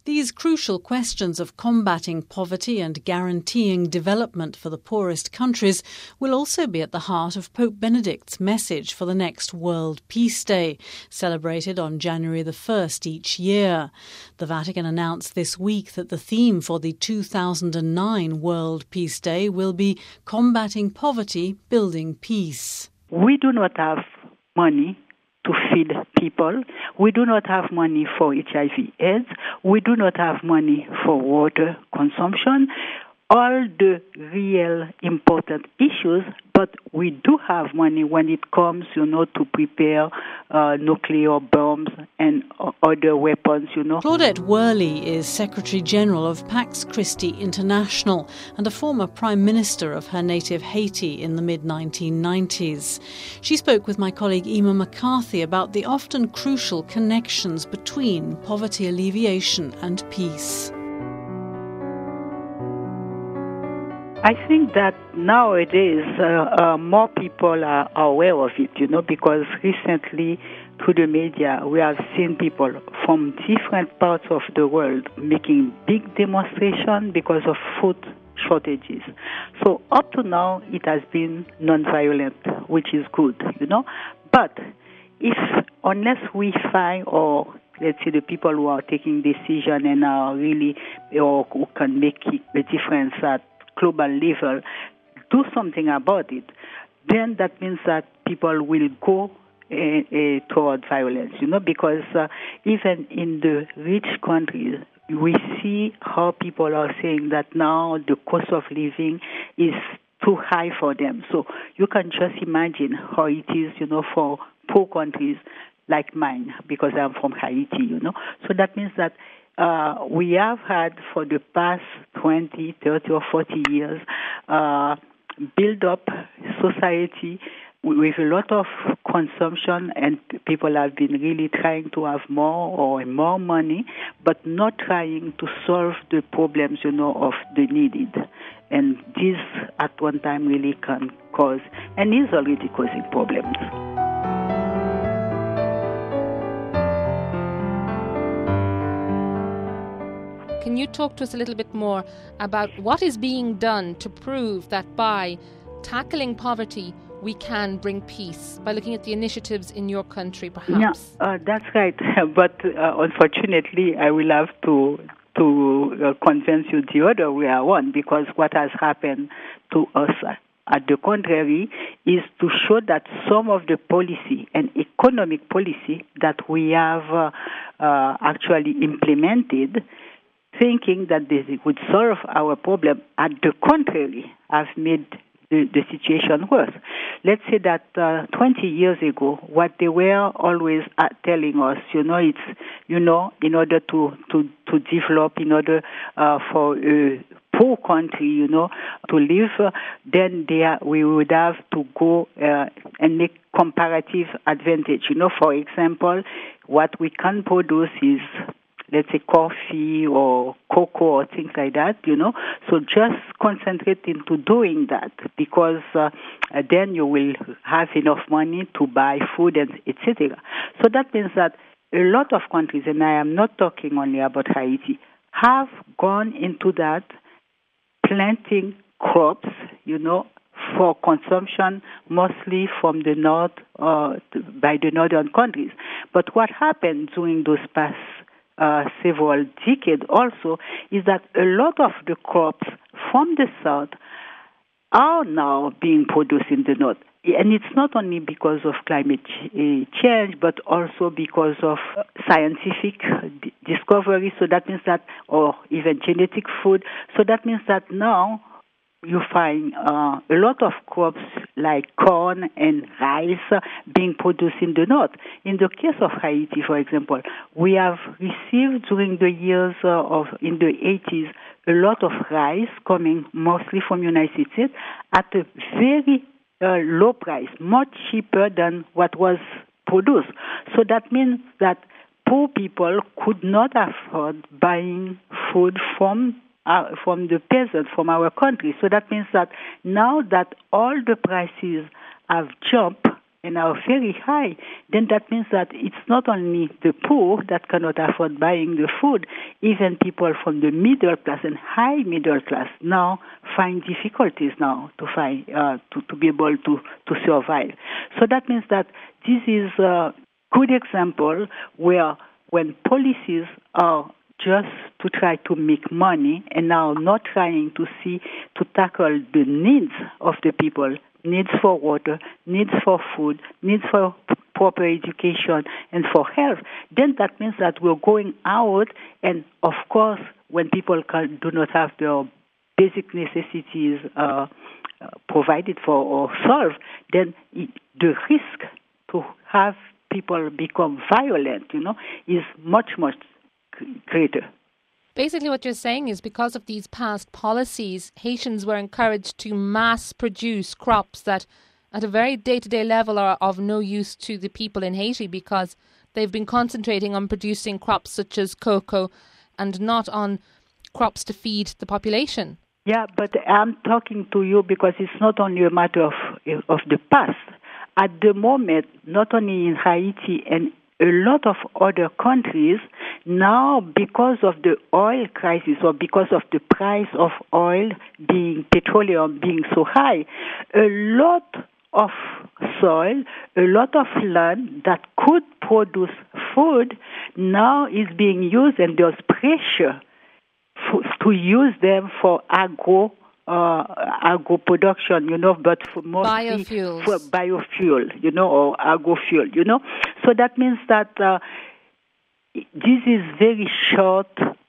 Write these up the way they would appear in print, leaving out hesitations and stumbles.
These crucial questions of combating poverty and guaranteeing development for the poorest countries will also be at the heart of Pope Benedict's message for the next World Peace Day, celebrated on January the 1st each year. The Vatican announced this week that the theme for the 2009 World Peace Day will be Combating Poverty, Building Peace. We do not have money to feed people. We do not have money for HIV/AIDS. We do not have money for water consumption. All the real important issues, but we do have money when it comes, to prepare nuclear bombs and other weapons, Claudette Worley is Secretary General of Pax Christi International and a former Prime Minister of her native Haiti in the mid-1990s. She spoke with my colleague Emma McCarthy about the often crucial connections between poverty alleviation and peace. I think that nowadays more people are aware of it, because recently through the media we have seen people from different parts of the world making big demonstrations because of food shortages. So up to now it has been non-violent, which is good, But unless we find, or let's say the people who are taking decision and are really, or who can make a difference at global level, do something about it, then that means that people will go toward violence, because even in the rich countries, we see how people are saying that now the cost of living is too high for them. So you can just imagine how it is, for poor countries like mine, because I'm from Haiti, So that means that we have had for the past 20, 30 or 40 years build up society with a lot of consumption, and people have been really trying to have more money, but not trying to solve the problems, of the needed. And this at one time really can cause, and is already causing problems. Can you talk to us a little bit more about what is being done to prove that by tackling poverty we can bring peace, by looking at the initiatives in your country, perhaps? Yeah, that's right. But unfortunately, I will have to convince you the other way around, because what has happened to us at the contrary is to show that some of the policy and economic policy that we have actually implemented, thinking that they would solve our problem, at the contrary, have made the situation worse. Let's say that 20 years ago, what they were always telling us, it's, in order to develop, in order for a poor country, to live, then we would have to go and make comparative advantage. For example, what we can produce is, let's say, coffee or cocoa or things like that, So just concentrate into doing that, because then you will have enough money to buy food and etc. So that means that a lot of countries, and I am not talking only about Haiti, have gone into that, planting crops, for consumption, mostly from the north, by the northern countries. But what happened during those past several decades also is that a lot of the crops from the south are now being produced in the north. And it's not only because of climate change, but also because of scientific discovery. So that means that, or even genetic food. So that means that now you find a lot of crops like corn and rice being produced in the north. In the case of Haiti, for example, we have received during the years in the 80s a lot of rice coming mostly from United States at a very low price, much cheaper than what was produced. So that means that poor people could not afford buying food from the peasants from our country. So that means that now that all the prices have jumped and are very high, then that means that it's not only the poor that cannot afford buying the food, even people from the middle class and high middle class now find difficulties now to find to be able to survive. So that means that this is a good example where when policies are just to try to make money and now not trying to tackle the needs of the people, needs for water, needs for food, needs for proper education and for health, then that means that we're going out, and of course when people do not have their basic necessities provided for or solved, then the risk to have people become violent, is much, much greater. Basically what you're saying is because of these past policies, Haitians were encouraged to mass produce crops that at a very day-to-day level are of no use to the people in Haiti, because they've been concentrating on producing crops such as cocoa and not on crops to feed the population. Yeah, but I'm talking to you because it's not only a matter of the past. At the moment, not only in Haiti and a lot of other countries, now because of the oil crisis or because of the price of oil petroleum being so high, a lot of soil, a lot of land that could produce food now is being used, and there's pressure to use them for agro production, but for mostly for biofuel, or agrofuel, So that means that this is very short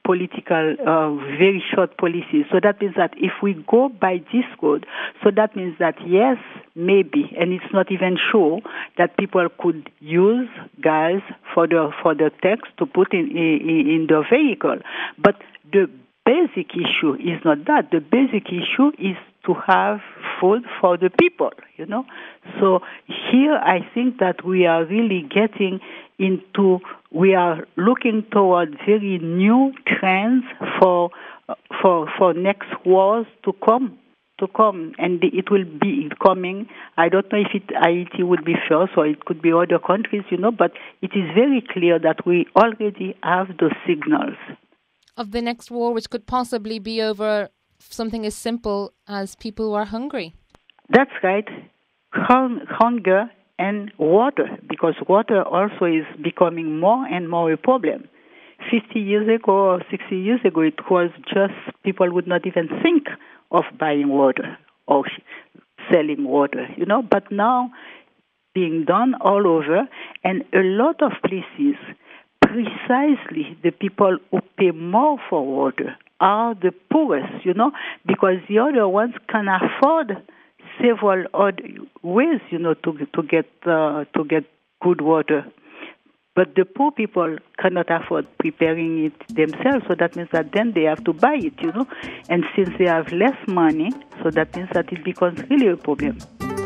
policy. So that means that if we go by this code, so that means that yes, maybe, and it's not even sure that people could use gas for the tanks to put in the vehicle, but the basic issue is not that. The basic issue is to have food for the people, So here I think that we are really we are looking toward very new trends for next wars to come, and it will be coming. I don't know if Haiti would be first or it could be other countries, but it is very clear that we already have the signals of the next war, which could possibly be over something as simple as people who are hungry. That's right. Hunger and water, because water also is becoming more and more a problem. 50 years ago or 60 years ago, it was just people would not even think of buying water or selling water, but now being done all over, and a lot of places, precisely the people who pay more for water are the poorest, because the other ones can afford several other ways, to get good water. But the poor people cannot afford preparing it themselves, so that means that then they have to buy it, And since they have less money, so that means that it becomes really a problem.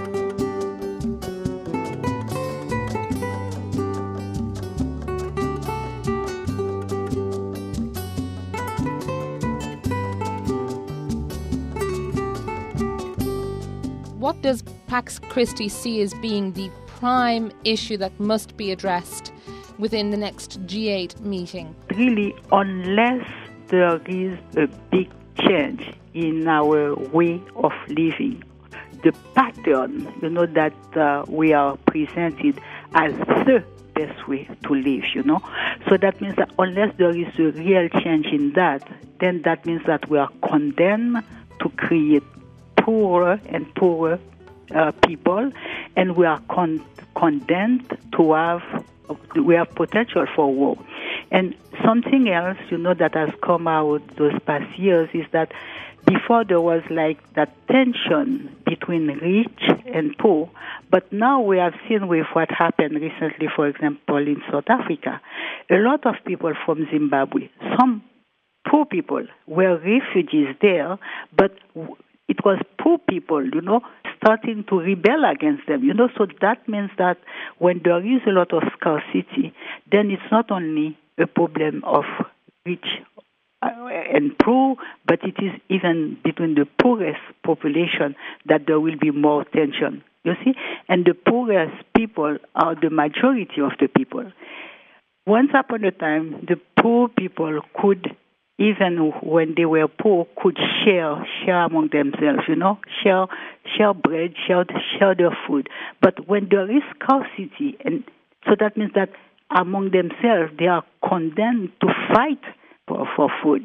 What does Pax Christi see as being the prime issue that must be addressed within the next G8 meeting? Really, unless there is a big change in our way of living, the pattern, that we are presented as the best way to live, So that means that unless there is a real change in that, then that means that we are condemned to create poorer and poorer people, and we are condemned to we have potential for war. And something else, that has come out those past years is that before there was like that tension between rich and poor, but now we have seen with what happened recently, for example, in South Africa, a lot of people from Zimbabwe, some poor people were refugees there, but it was poor people, starting to rebel against them, So that means that when there is a lot of scarcity, then it's not only a problem of rich and poor, but it is even between the poorest population that there will be more tension you see? And the poorest people are the majority of the people. Once upon a time, the poor people could, even when they were poor, could share among themselves, share bread, share their food. But when there is scarcity, and so that means that among themselves they are condemned to fight for food,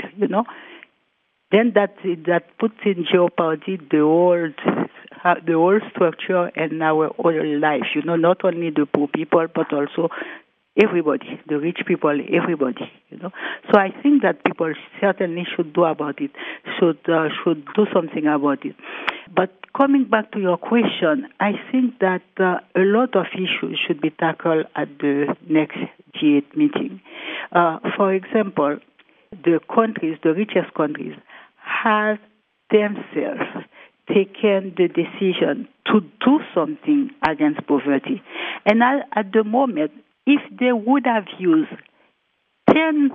then that puts in jeopardy the whole structure and our whole life, not only the poor people, but also everybody, the rich people, everybody, So I think that people certainly should do about it, should do something about it. But coming back to your question, I think that a lot of issues should be tackled at the next G8 meeting. For example, the richest countries, have themselves taken the decision to do something against poverty. And at the moment, if they would have used 10%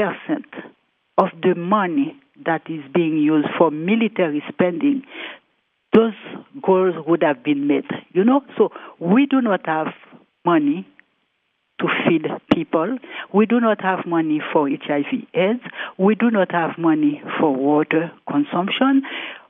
of the money that is being used for military spending, those goals would have been met. So we do not have money to feed people. We do not have money for HIV/AIDS. We do not have money for water consumption.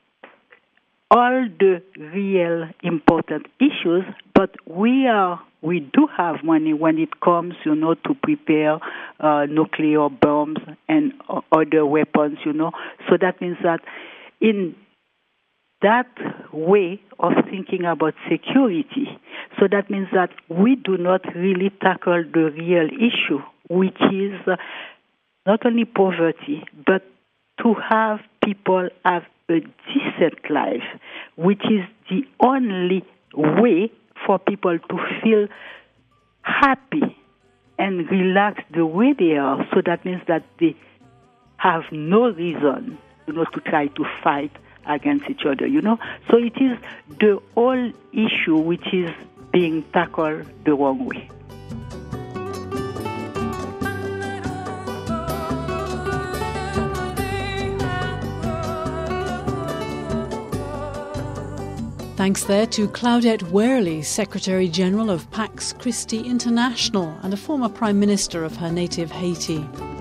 All the real important issues, but we do have money when it comes, to prepare nuclear bombs and other weapons, So that means that in that way of thinking about security, so that means that we do not really tackle the real issue, which is not only poverty, but to have people have a decent life, which is the only way for people to feel happy and relaxed the way they are. So that means that they have no reason, to try to fight against each other, So it is the whole issue which is being tackled the wrong way. Thanks there to Claudette Wehrle, Secretary General of Pax Christi International and a former Prime Minister of her native Haiti.